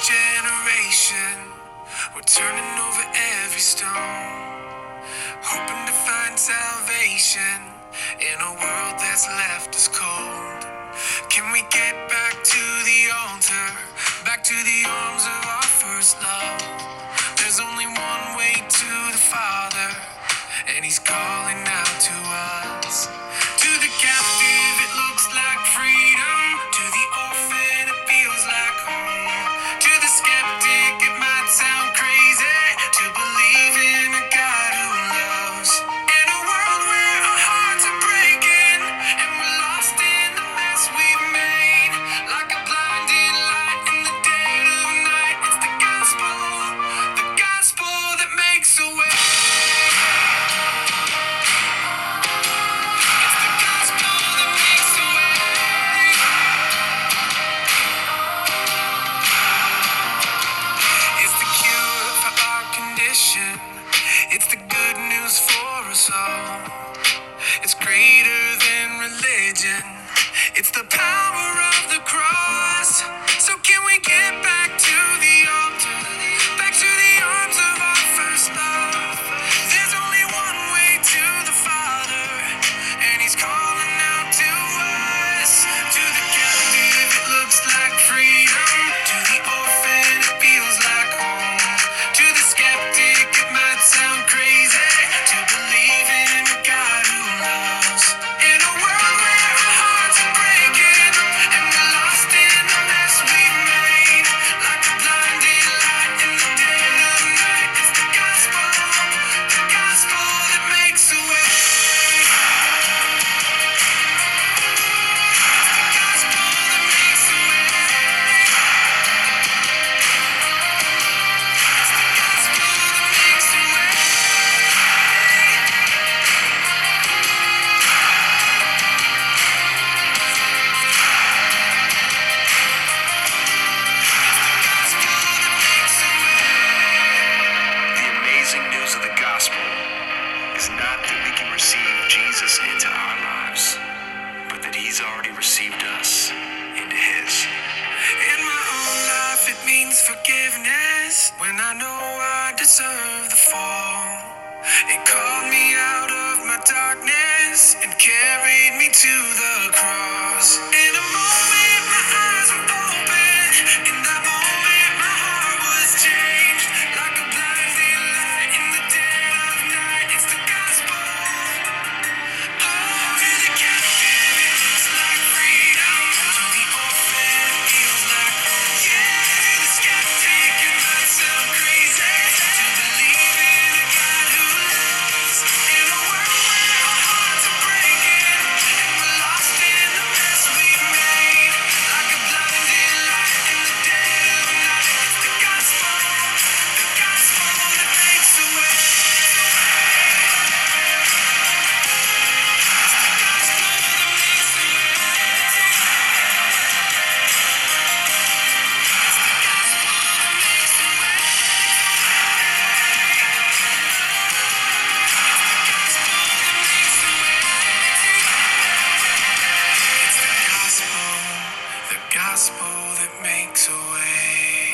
generation, we're turning over every stone, hoping to find salvation in a world that's left us cold. Can we get back to the altar, back to the arms of our first love? There's only one way to the Father, and He's calling out to us. To the captive it looks like freedom, to the orphan it feels like home, to the skeptic it might sound crazy to believe in a God who loves. In a world where our hearts are breaking and we're lost in the mess we've made, like a blinding light in the dead of night, it's the gospel that makes a way. It's the good news for us all. It's greater than religion. It's the power of the cross. So can we get back to the altar, back to the arms of our first love? There's only one way to the Father, and He's calling out to us. To the captive it looks like freedom, to the orphan it feels like home, to the skeptic it might sound crazy to believe in a God who loves. In a world where our hearts are breaking and we're lost in the mess we've made, like a blinding light in the dead of night, it's the gospel that makes a way. The amazing news of the gospel is not that we can receive Jesus into our lives, but that He's already received us into His. In my own life it means forgiveness when I know I deserve the fall. It called me out of my darkness and carried me to the cross. In a moment my eyes were open, in that moment my heart was changed, like a blinding light in the dead of night, it's the gospel. Oh, to the captive it looks like freedom, to the orphan it feels like home, yeah, to the skeptic it might sound crazy to believe in a God who loves. In a world where our hearts are breaking and we're lost in the mess we've made, like a blinding light in the dead of night, it's the gospel that makes a way. The gospel that makes a way.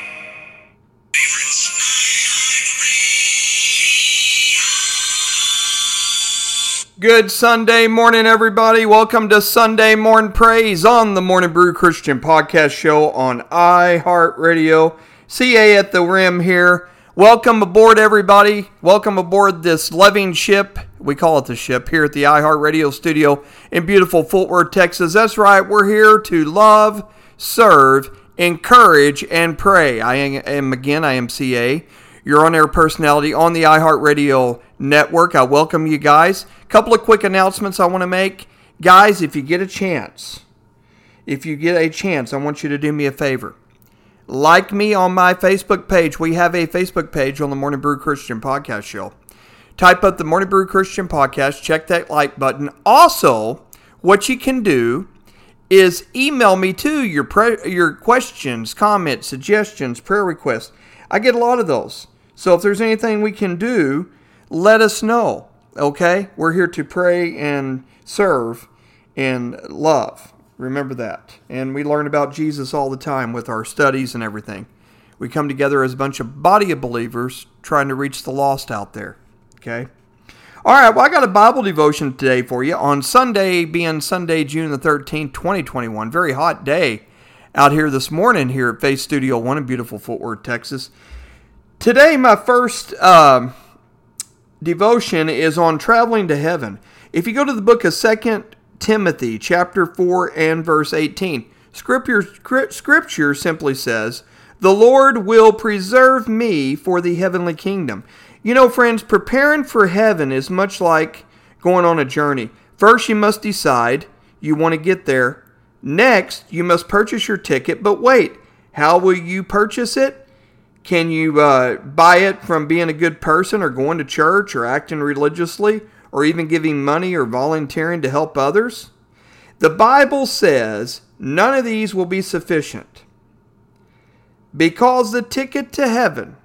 Good Sunday morning, everybody. Welcome to Sunday Morning Praise on the Morning Brew Christian Podcast Show on iHeartRadio. CA at the Rim here. Welcome aboard, everybody. Welcome aboard this loving ship. We call it the ship here at the iHeartRadio studio in beautiful Fort Worth, Texas. That's right. We're here to love, serve, encourage, and pray. I am CA, your on-air personality on the iHeartRadio network. I welcome you guys. A couple of quick announcements I want to make. Guys, if you get a chance, I want you to do me a favor. Like me on my Facebook page. We have a Facebook page on the Morning Brew Christian Podcast Show. Type up the Morning Brew Christian Podcast. Check that like button. Also, what you can do is email me too your questions, comments, suggestions, prayer requests. I get a lot of those. So if there's anything we can do, let us know. Okay? We're here to pray and serve and love. Remember that. And we learn about Jesus all the time with our studies and everything. We come together as a bunch of body of believers trying to reach the lost out there. Okay? All right, well, I got a Bible devotion today for you on Sunday, being Sunday, June the 13th, 2021. Very hot day out here this morning here at Faith Studio 1 in beautiful Fort Worth, Texas. Today, my first devotion is on traveling to heaven. If you go to the book of 2 Timothy, chapter 4 and verse 18, Scripture simply says, "The Lord will preserve me for the heavenly kingdom." You know, friends, preparing for heaven is much like going on a journey. First, you must decide you want to get there. Next, you must purchase your ticket. But wait, how will you purchase it? Can you buy it from being a good person or going to church or acting religiously or even giving money or volunteering to help others? The Bible says none of these will be sufficient because the ticket to heaven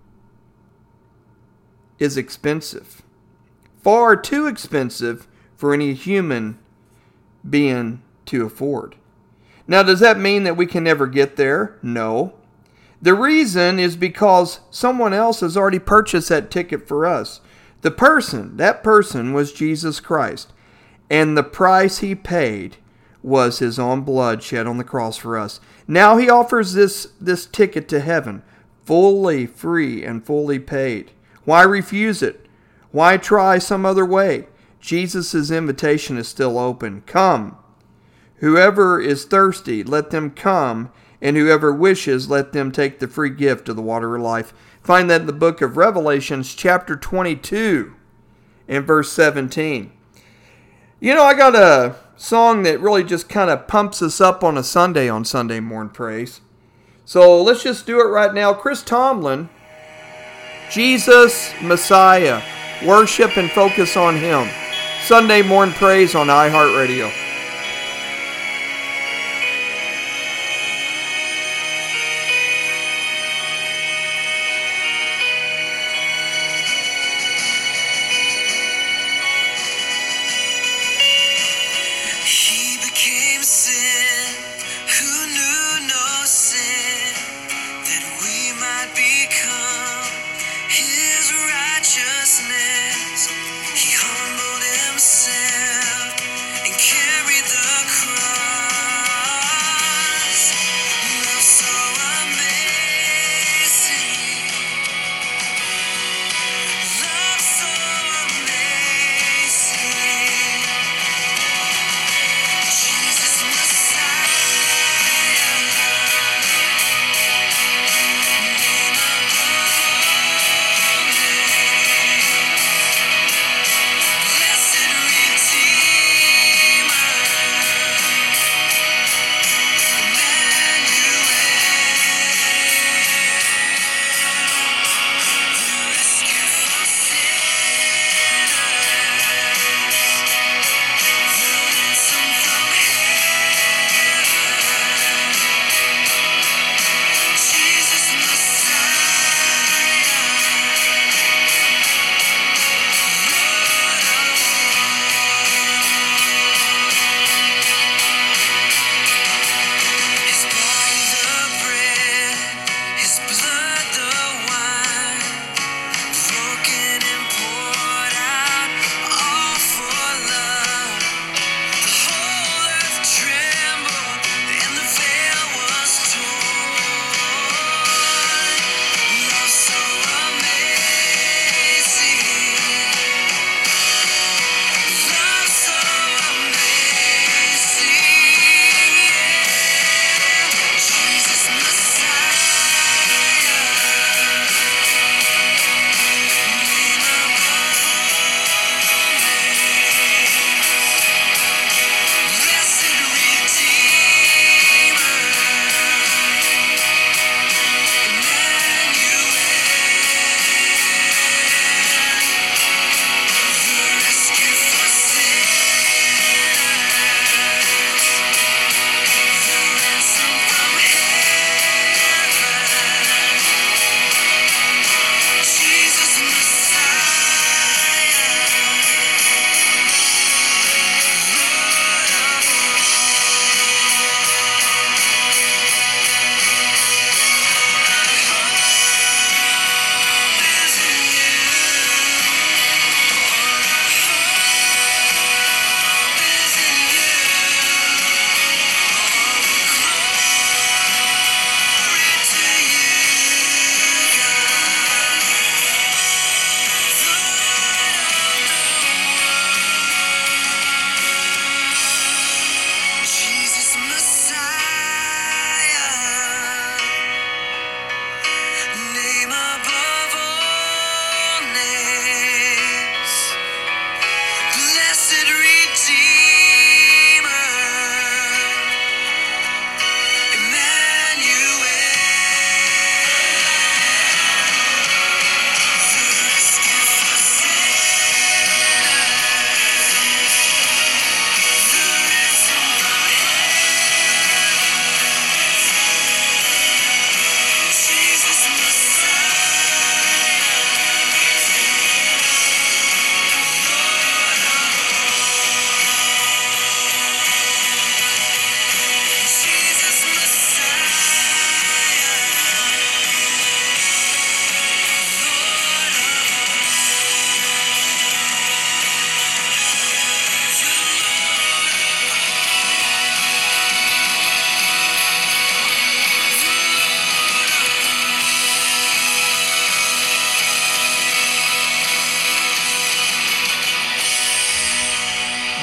is expensive. Far too expensive for any human being to afford. Now, does that mean that we can never get there? No. The reason is because someone else has already purchased that ticket for us. That person was Jesus Christ. And the price he paid was his own blood shed on the cross for us. Now he offers this ticket to heaven, fully free and fully paid. Why refuse it? Why try some other way? Jesus' invitation is still open. Come. Whoever is thirsty, let them come, and whoever wishes, let them take the free gift of the water of life. Find that in the book of Revelations, chapter 22, and verse 17. You know, I got a song that really just kind of pumps us up on Sunday Morning Praise. So let's just do it right now. Chris Tomlin, Jesus, Messiah. Worship and focus on Him. Sunday Morning Praise on iHeartRadio. He became sin who knew no sin, that we might become His righteousness. He humbled Himself and carried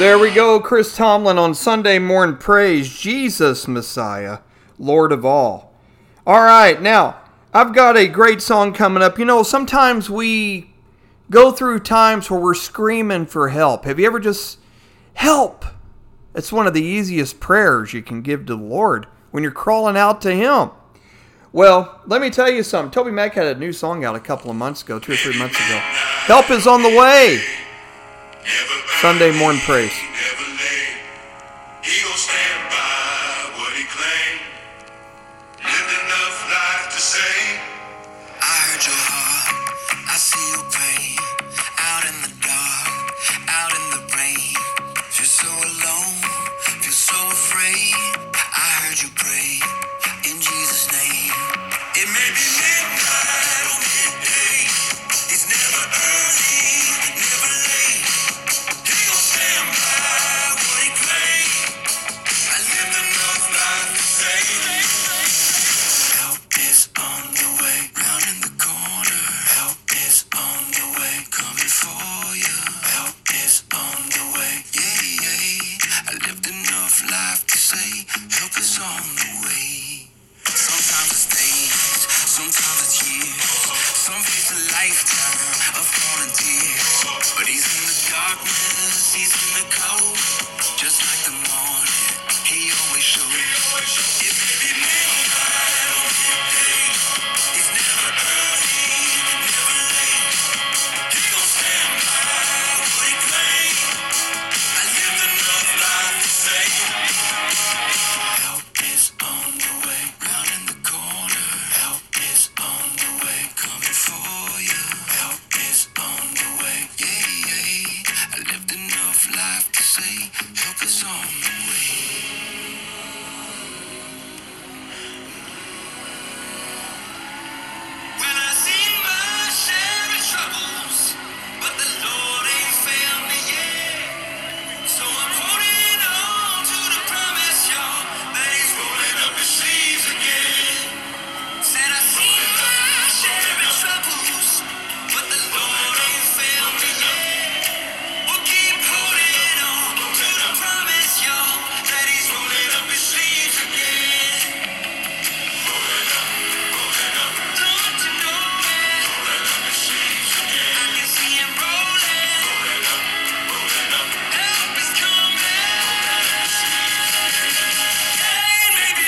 There we go, Chris Tomlin on Sunday Morning Praise, Jesus Messiah, Lord of all. All right, now, I've got a great song coming up. You know, sometimes we go through times where we're screaming for help. Have you ever just, help? It's one of the easiest prayers you can give to the Lord when you're crawling out to Him. Well, let me tell you something. Toby Mac had a new song out a couple of months ago, 2 or 3 months ago. Help is on the way. Sunday Morning Praise. He gon' stand by what he claimed. Lived enough life to say, I heard your heart, I see your pain. Out in the dark, out in the rain. Feel so alone, feel so afraid. I heard you pray in Jesus' name. It may be midnight or midday. It's never early, never late. He gon' stand by what he claimed. I lived enough life to say, help is on the way, round in the corner. Help is on the way, coming for you. Help is on the way, yeah, yeah. I lived enough life to say, help is on the way. Sometimes it's days, sometimes it's years. Some it's a lifetime of falling tears. But he's in the darkness, he's in the cold. Just like the morning, he always shows. It may be midnight or midday. It's never early, never late. He gon' stand by what he claimed. I lived enough life to say, help is on the way, round in the corner. Help is on the way, coming for you. Help is on the way, yeah, yeah. I lived enough life to say, help is on the way. Well, I seen my share of troubles, but the Lord ain't failed me yet. So I'm holding on to the promise, y'all, that He's rolling up His sleeves again. Said I seen my share of troubles, but the Lord ain't failed me yet. We'll keep holding on to the promise, y'all, that He's rolling up His sleeves again. Don't you know it? I can see Him rolling. Help is coming. Hey, maybe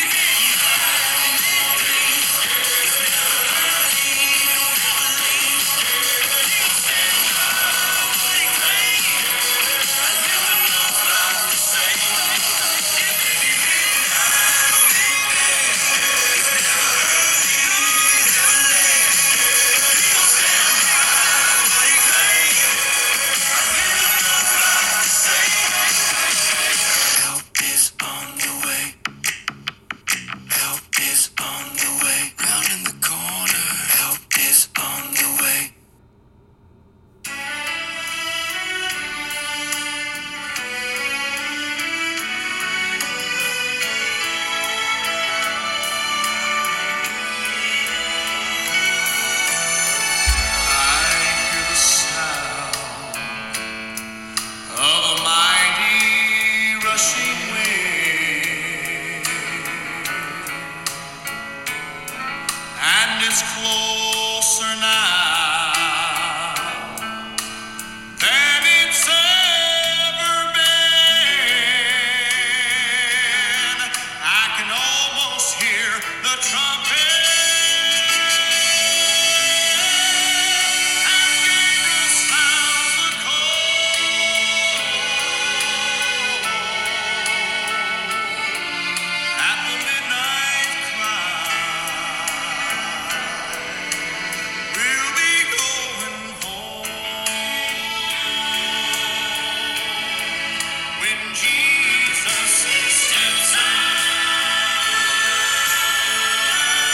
help is on the way. Help is on the way. Round in the corner. Help is on the way. I hear the sound of a mighty rushing wind, and it's closer now than it's ever been. I can almost hear the trumpet. And Gabriel sounds the call at the midnight cry. We'll be going home when Jesus steps out.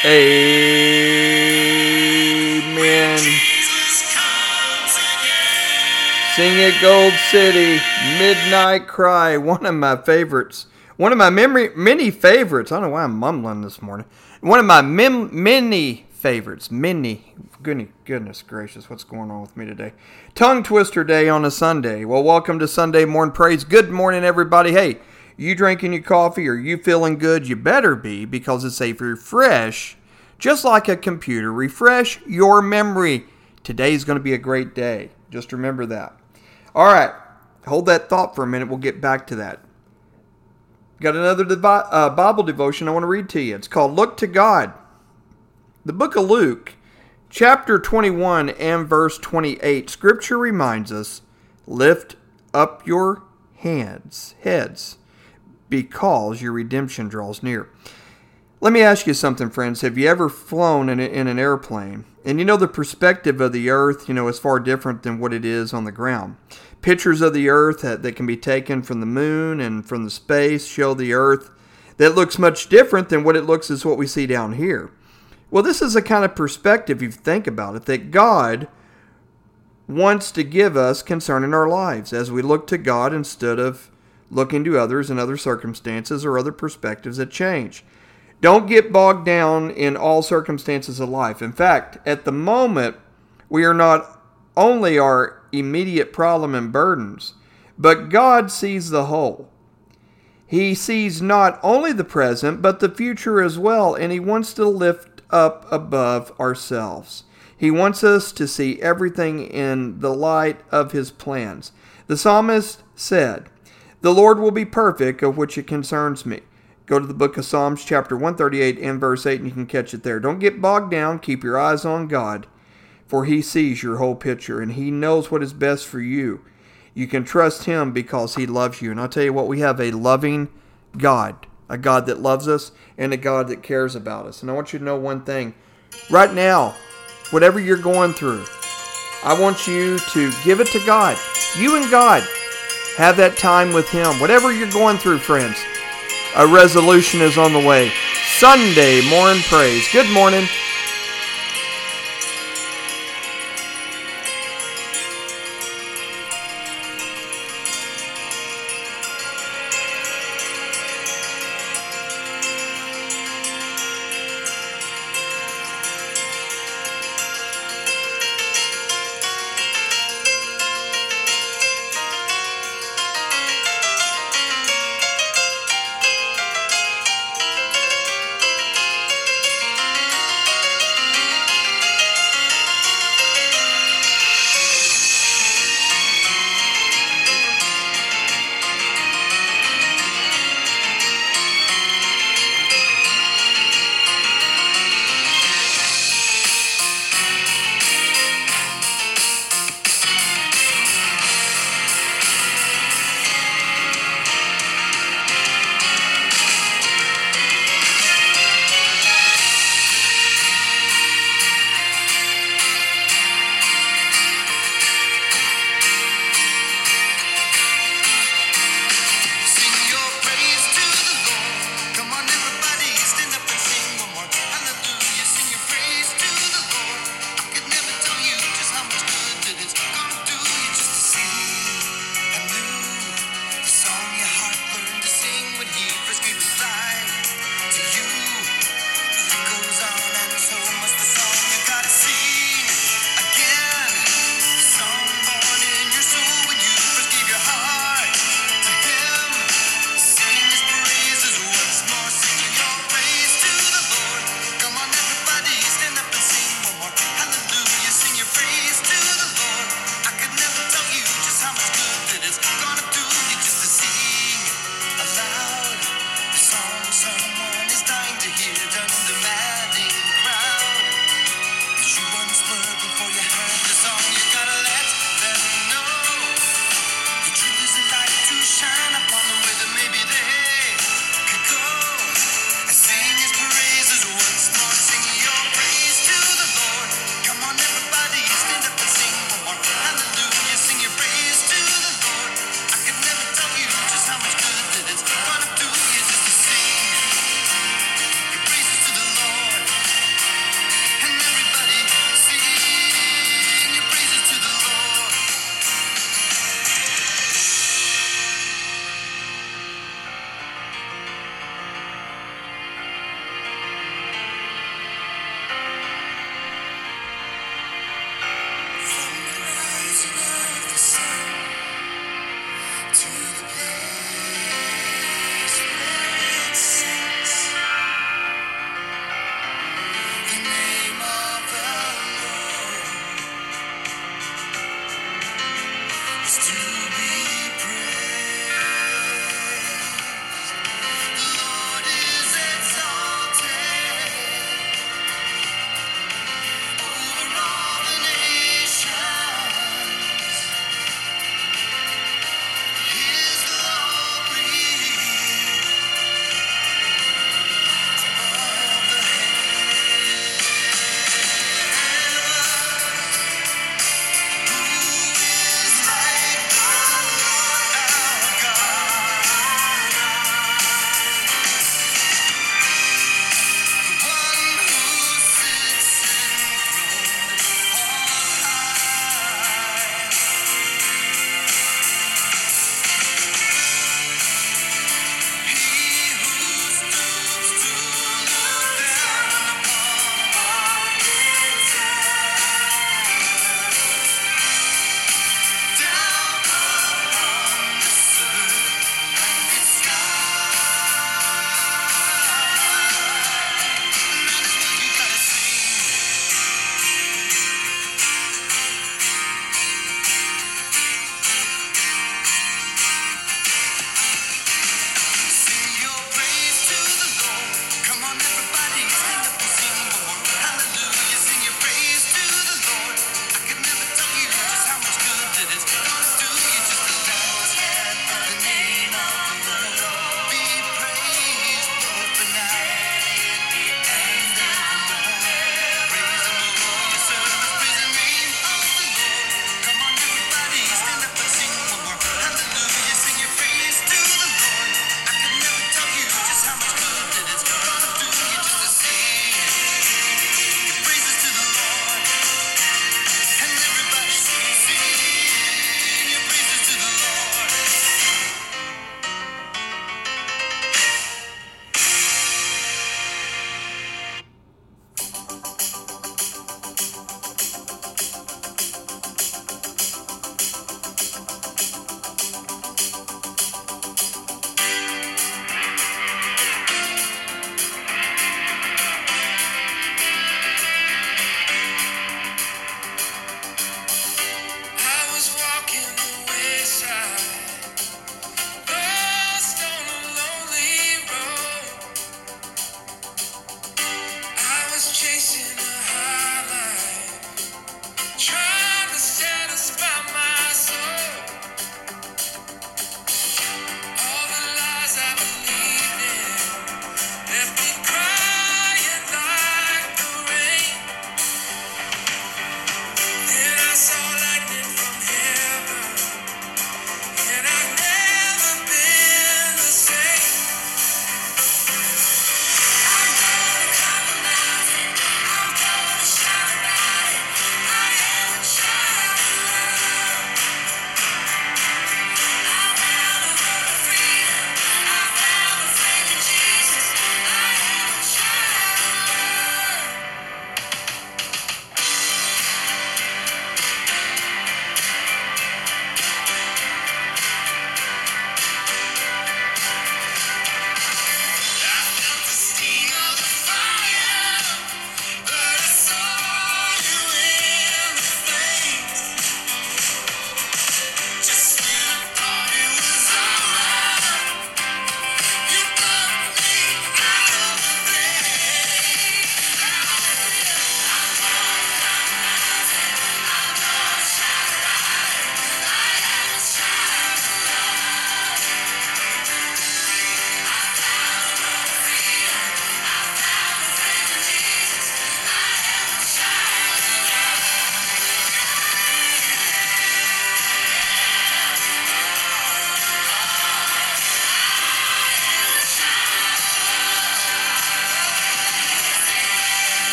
Amen. Jesus comes again. Sing it, Gold City, Midnight Cry, one of my favorites. One of my many favorites. I don't know why I'm mumbling this morning. One of my many favorites. Goodness gracious, what's going on with me today? Tongue twister day on a Sunday. Well, welcome to Sunday Morning Praise. Good morning, everybody. Hey, you drinking your coffee or you feeling good? You better be, because it's a refresh, just like a computer. Refresh your memory. Today's going to be a great day. Just remember that. All right, hold that thought for a minute. We'll get back to that. Got another Bible devotion I want to read to you. It's called Look to God. The book of Luke, chapter 21 and verse 28, Scripture reminds us, lift up your heads, because your redemption draws near. Let me ask you something, friends. Have you ever flown in an airplane? And you know the perspective of the earth, is far different than what it is on the ground. Pictures of the earth that can be taken from the moon and from the space show the earth that looks much different than what it looks as what we see down here. Well, this is a kind of perspective, if you think about it, that God wants to give us concerning our lives as we look to God instead of looking to others and other circumstances or other perspectives that change. Don't get bogged down in all circumstances of life. In fact, at the moment, we are not only our immediate problem and burdens, but God sees the whole. He sees not only the present, but the future as well, and He wants to lift up above ourselves. He wants us to see everything in the light of His plans. The psalmist said, "The Lord will be perfect, of which it concerns me." Go to the book of Psalms, chapter 138 and verse 8, and you can catch it there. Don't get bogged down. Keep your eyes on God, for He sees your whole picture, and He knows what is best for you. You can trust Him because He loves you. And I'll tell you what, we have a loving God, a God that loves us, and a God that cares about us. And I want you to know one thing. Right now, whatever you're going through, I want you to give it to God. You and God, have that time with Him. Whatever you're going through, friends, a resolution is on the way. Sunday Morning Praise. Good morning.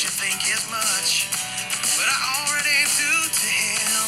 you think is much, but I already do to him.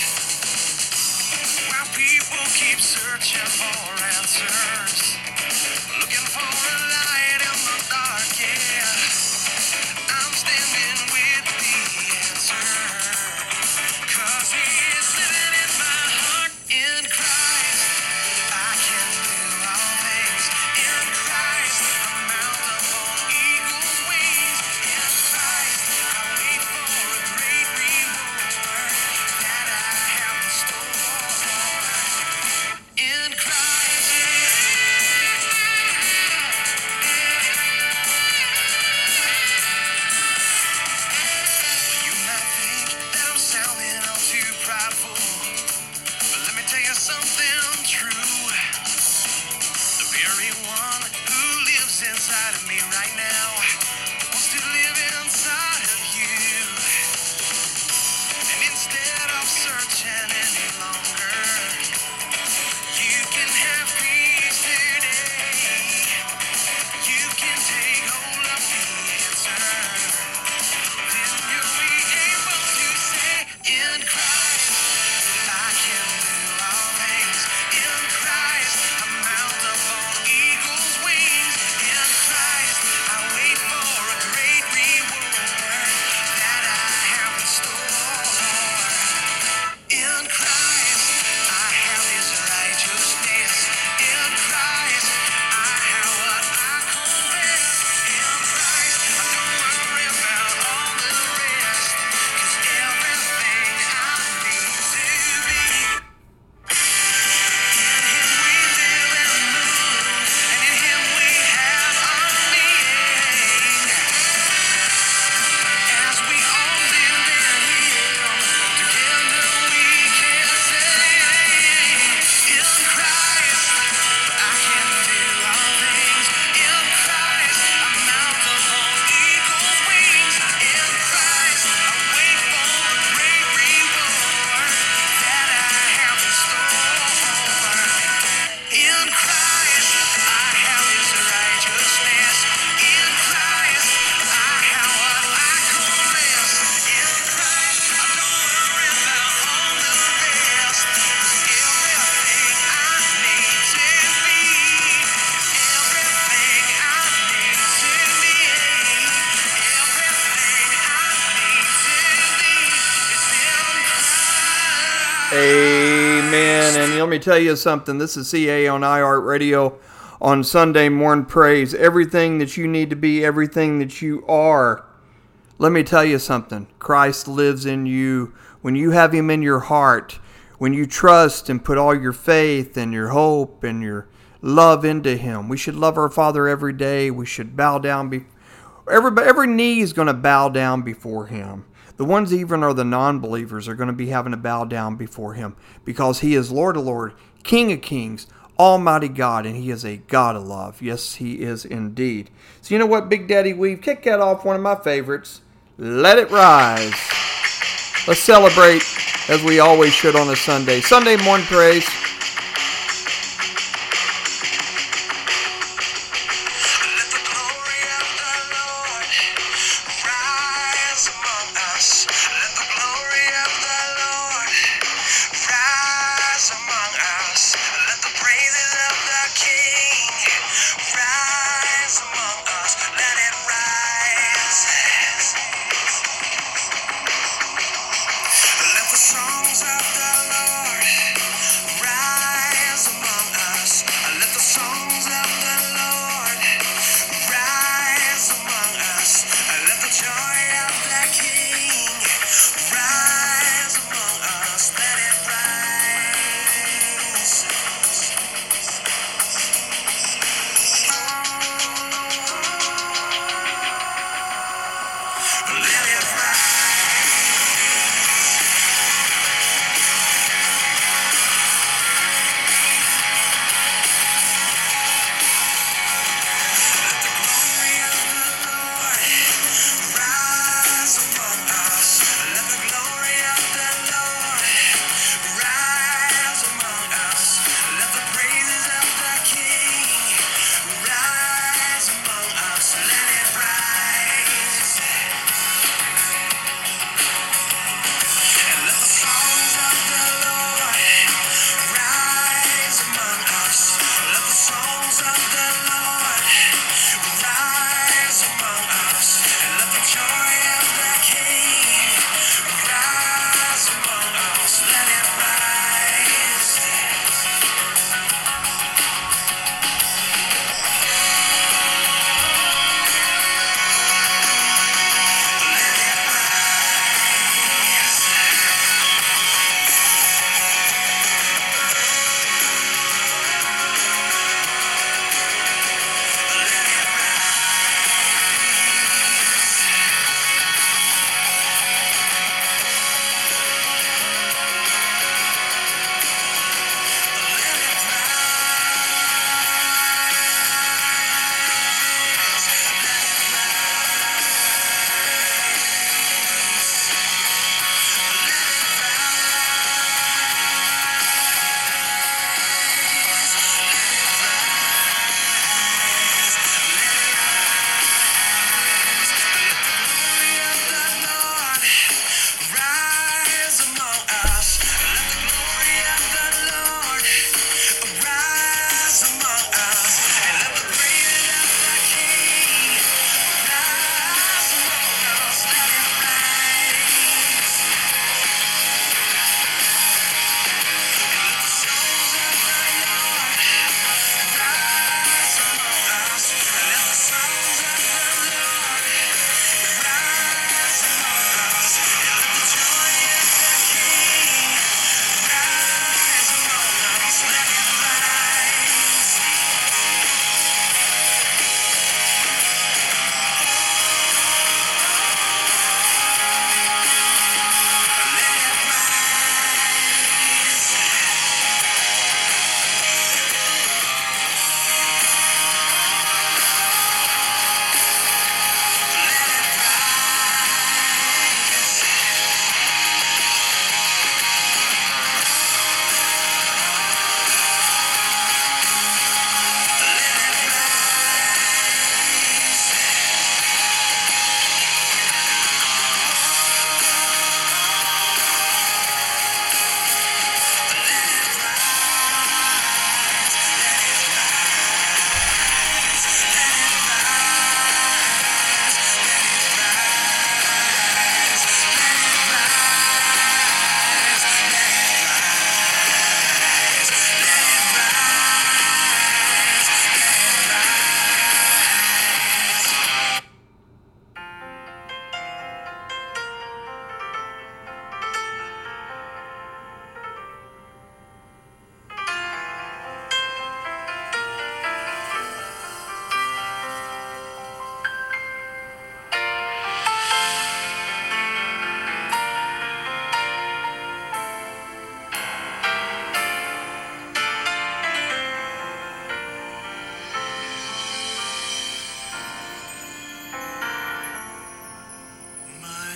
While people keep searching for answers, looking for a light in the dark, yeah, I'm standing with the answer, 'cause he is living in my heart. In Christ I can do all things. In Christ I mount up on eagle's wings. In Christ I wait for a great reward that I have in store. In Christ, you might think that I'm sounding all too prideful, but let me tell you something true. The very one who lives inside of me right now wants to live inside of you. And instead of searching any longer, you can have peace today. You can take hold of the answer. Then you'll be able to say, in Christ I can do all things. In Christ I mount up on eagle's wings. In Christ I wait for a great reward that I have in store. In Christ I have his righteousness. In Christ I have what I confess. In Christ I don't worry about all the rest, 'cause everything I need to be. In him we live and move, and in him we have our being. As we all live in him, together we can say, in Christ I can do all things. In Christ I mount up on eagle's wings. In Christ I wait for a great reward that I have in store. In Christ I have his righteousness. In Christ I have what I confess. In Christ I don't worry about all the rest, 'cause everything I need to be, everything I need to be, everything I need to be is in Christ. Amen. And let me tell you something. This is CA on iHeartRadio on Sunday Morning Praise. Everything that you need to be, everything that you are. Let me tell you something. Christ lives in you. When you have him in your heart, when you trust and put all your faith and your hope and your love into him. We should love our Father every day. We should bow down. Every knee is going to bow down before him. The ones even are the non-believers are going to be having to bow down before him, because he is Lord of Lords, King of Kings, Almighty God, and he is a God of love. Yes, he is indeed. So you know what, Big Daddy Weave? Kick that off, one of my favorites. Let it rise. Let's celebrate as we always should on a Sunday. Sunday Morning Praise. Let the glory of the Lord rise among us. Let the glory of the Lord rise among us. Let the praises of the King rise among us. Let it rise. Let the songs of the Lord rise.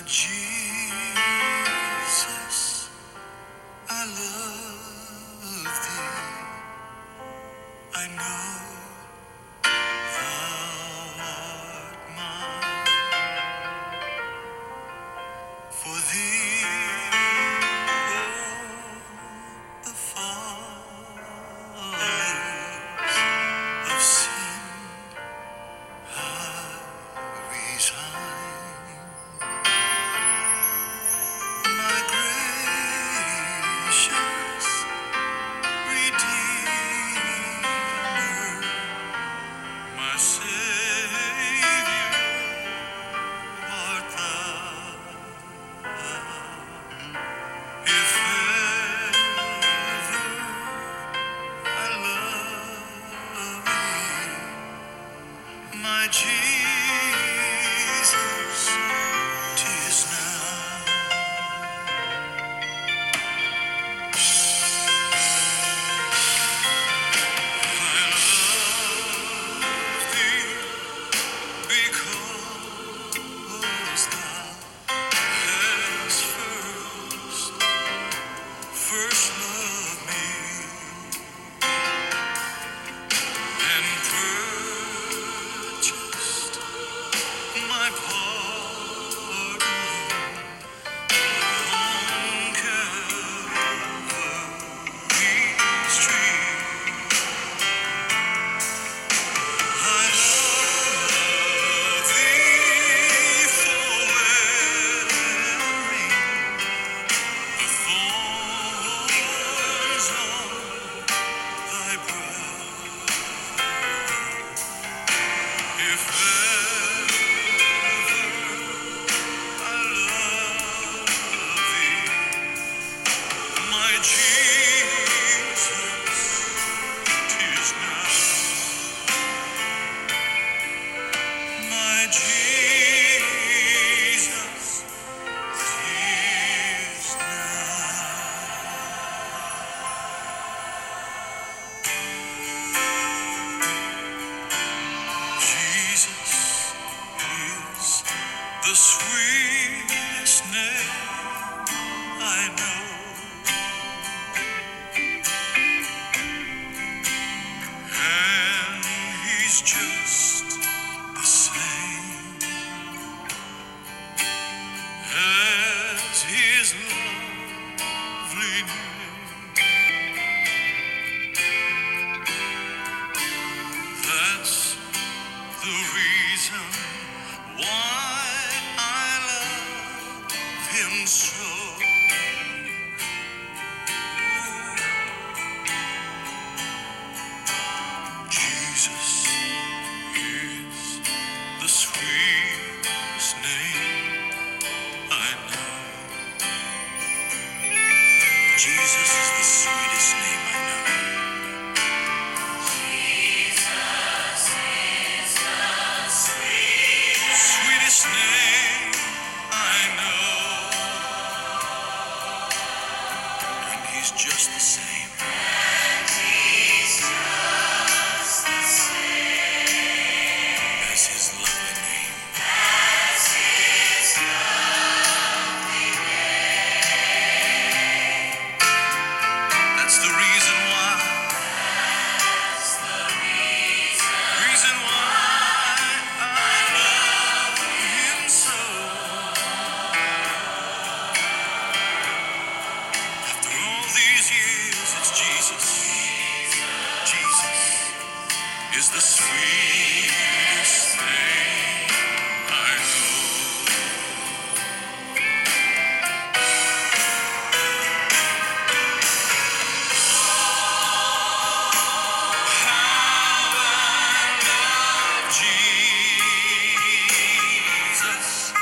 Jesus, I love thee. I know thou art mine. For thee, all the follies of sin I resign. My gracious Redeemer, my Savior, art thou. If ever I love thee, my Jesus, 'tis now. I love thee because thou hast first loved me and purchased my pardon on Calvary's tree. I love thee for wearing the thorns on thy brow. If ever I love thee, my Jesus, 'tis now. My Jesus, 'tis now. Jesus is the sweetest name I know, and he's just the same as his lovely name. That's the reason why I love him so. Jesus is the sweetest name I know. Jesus is the sweetest name I know. Sweetest name I know. And he's just the same. As his lovely name. That's the reason why. Reason why I love him so. After all these years, it's Jesus. Jesus is the sweetest name I know. Jesus.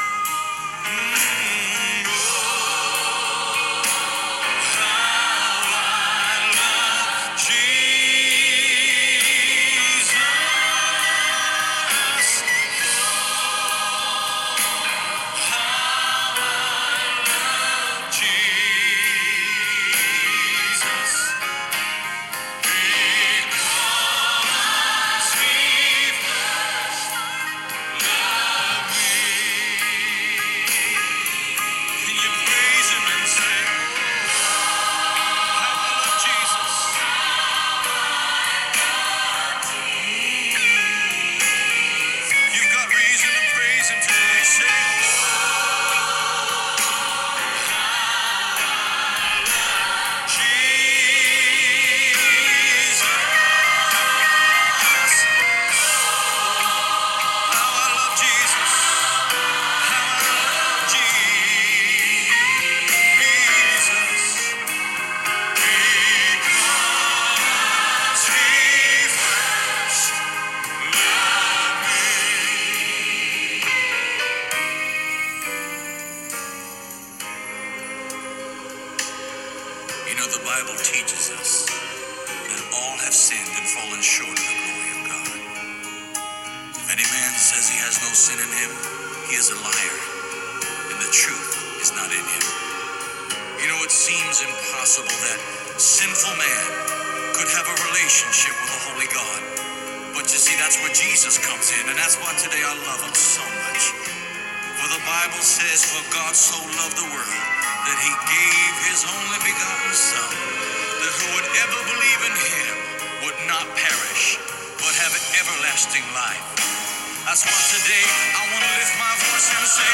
The Bible teaches us that all have sinned and fallen short of the glory of God. If any man says he has no sin in him, he is a liar, and the truth is not in him. It seems impossible that sinful man could have a relationship with a holy God. But you see, that's where Jesus comes in, and that's why today I love him so much. For the Bible says, for God so loved the world that he gave his only begotten Son, that whoever believe in him would not perish, but have an everlasting life. That's why today I want to lift my voice and say,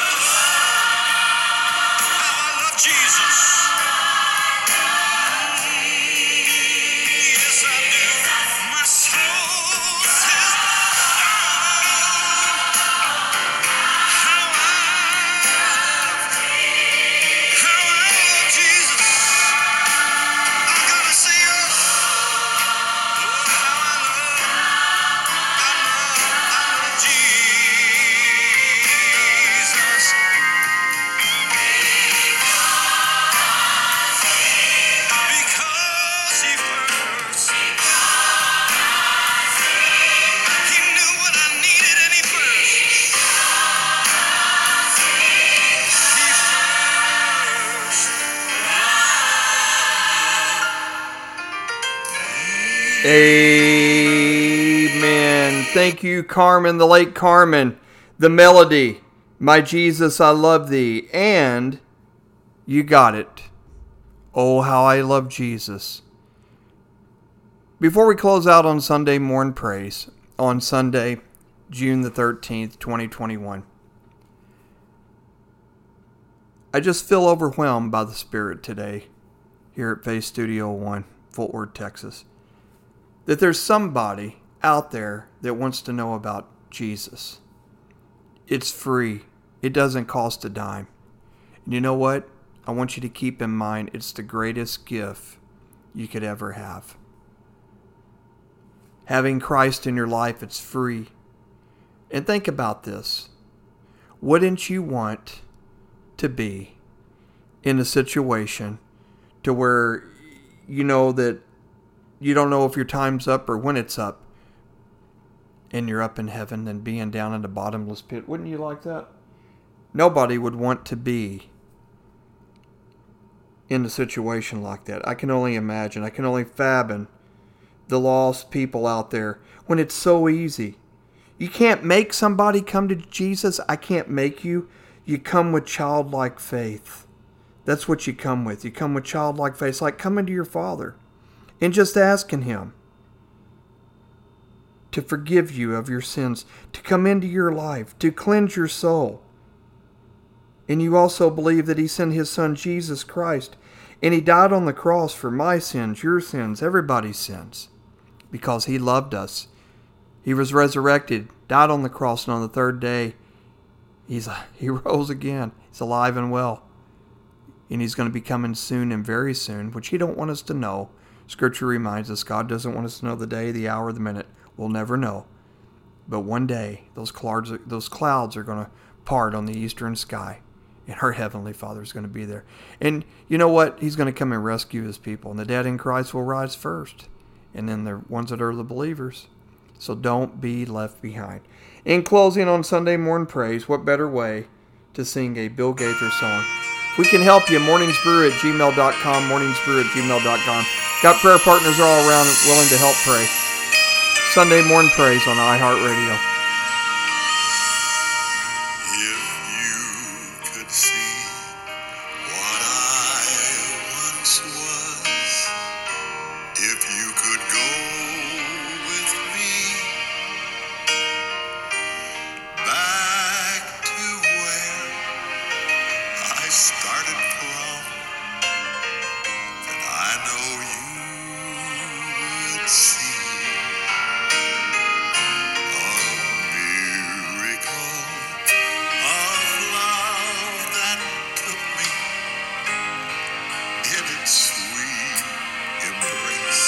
oh, how I love Jesus. Yes, I do. My soul says, Amen. Thank you, Carmen, the late Carmen. The melody, My Jesus, I Love Thee. And you got it. Oh, how I love Jesus. Before we close out on Sunday Morn Praise, on Sunday, June the 13th, 2021, I just feel overwhelmed by the Spirit today here at Faith Studio One, Fort Worth, Texas. That there's somebody out there that wants to know about Jesus. It's free. It doesn't cost a dime. And you know what? I want you to keep in mind it's the greatest gift you could ever have. Having Christ in your life, it's free. And think about this. Wouldn't you want to be in a situation to where you know that you don't know if your time's up or when it's up, and you're up in heaven and being down in the bottomless pit? Wouldn't you like that? Nobody would want to be in a situation like that. I can only imagine. I can only fathom the lost people out there when it's so easy. You can't make somebody come to Jesus. I can't make you. You come with childlike faith. That's what you come with. You come with childlike faith. It's like coming to your Father and just asking Him to forgive you of your sins, to come into your life, to cleanse your soul. And you also believe that He sent His Son, Jesus Christ, and He died on the cross for my sins, your sins, everybody's sins, because He loved us. He was resurrected, died on the cross, and on the third day, He rose again. He's alive and well. And He's going to be coming soon and very soon, which He don't want us to know. Scripture reminds us God doesn't want us to know the day, the hour, the minute. We'll never know. But one day, those clouds are going to part on the eastern sky, and our Heavenly Father is going to be there. And you know what? He's going to come and rescue His people. And the dead in Christ will rise first. And then the ones that are the believers. So don't be left behind. In closing on Sunday Morning Praise, what better way to sing a Bill Gaither song? We can help you. morningsbrew@gmail.com, morningsbrew@gmail.com. Got prayer partners all around willing to help pray. Sunday Morning Praise on iHeartRadio. If you could see what I once was, if you could go with me back to where I started from, then I know you would see a miracle of love that took me in its sweet embrace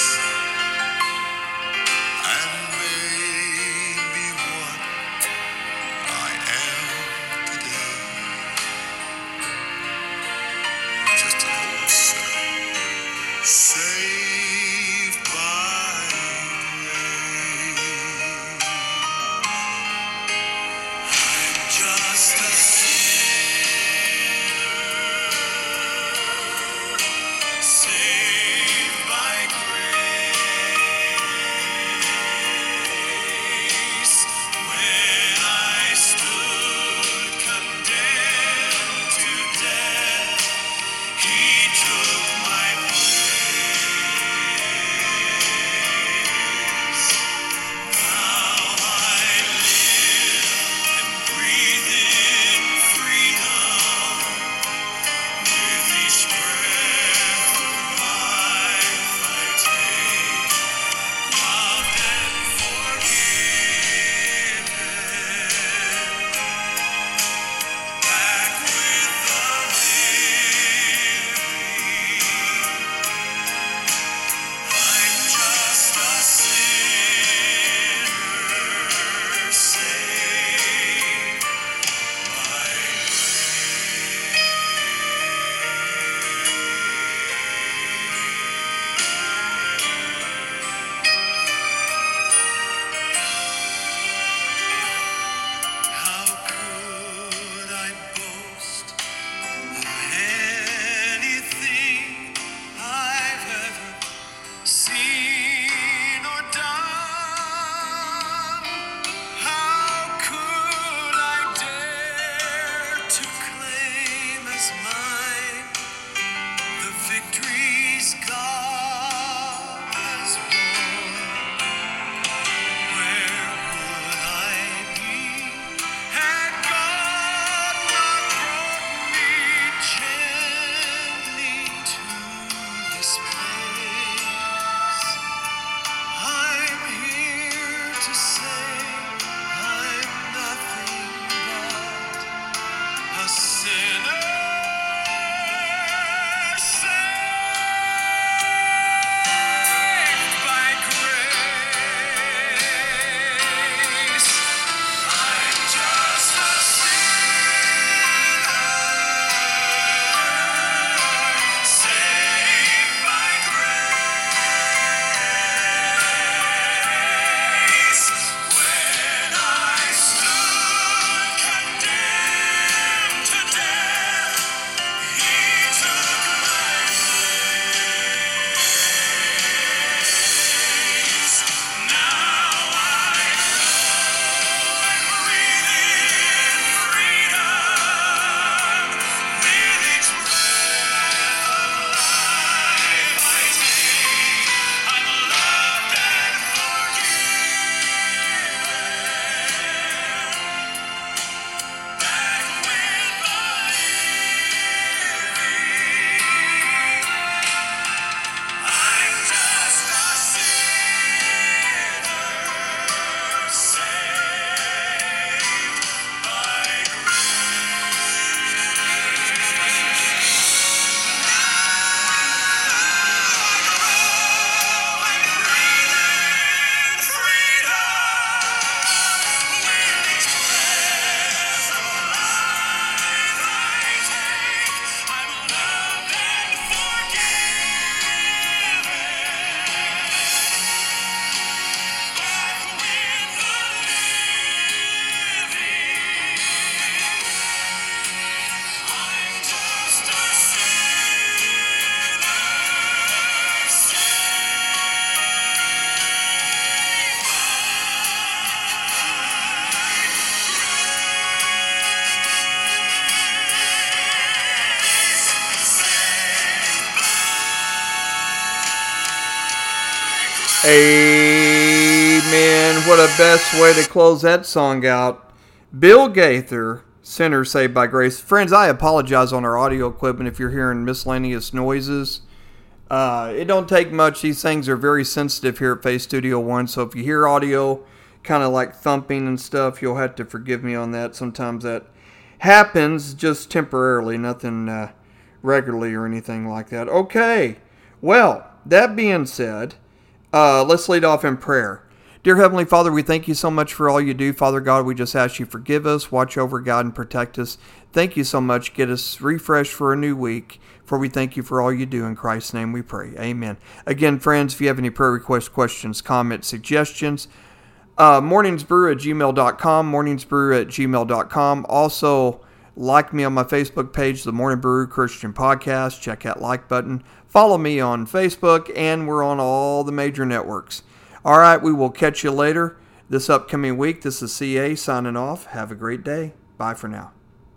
and made me what I am today. Amen. What a best way to close that song out. Bill Gaither, Sinner Saved by Grace. Friends, I apologize on our audio equipment if you're hearing miscellaneous noises. It don't take much. These things are very sensitive here at Faith Studio One, so if you hear audio kind of like thumping and stuff, you'll have to forgive me on that. Sometimes that happens just temporarily, nothing regularly or anything like that. Okay, well, that being said, let's lead off in prayer. Dear Heavenly Father, we thank you so much for all you do. Father God, we just ask you forgive us, watch over, God, and protect us. Thank you so much. Get us refreshed for a new week. For we thank you for all you do. In Christ's name we pray. Amen. Again, friends, if you have any prayer requests, questions, comments, suggestions, morningsbrew@gmail.com, morningsbrew@gmail.com. Also, like me on my Facebook page, The Morning Brew Christian Podcast. Check that like button. Follow me on Facebook, and we're on all the major networks. All right, we will catch you later this upcoming week. This is CA signing off. Have a great day. Bye for now.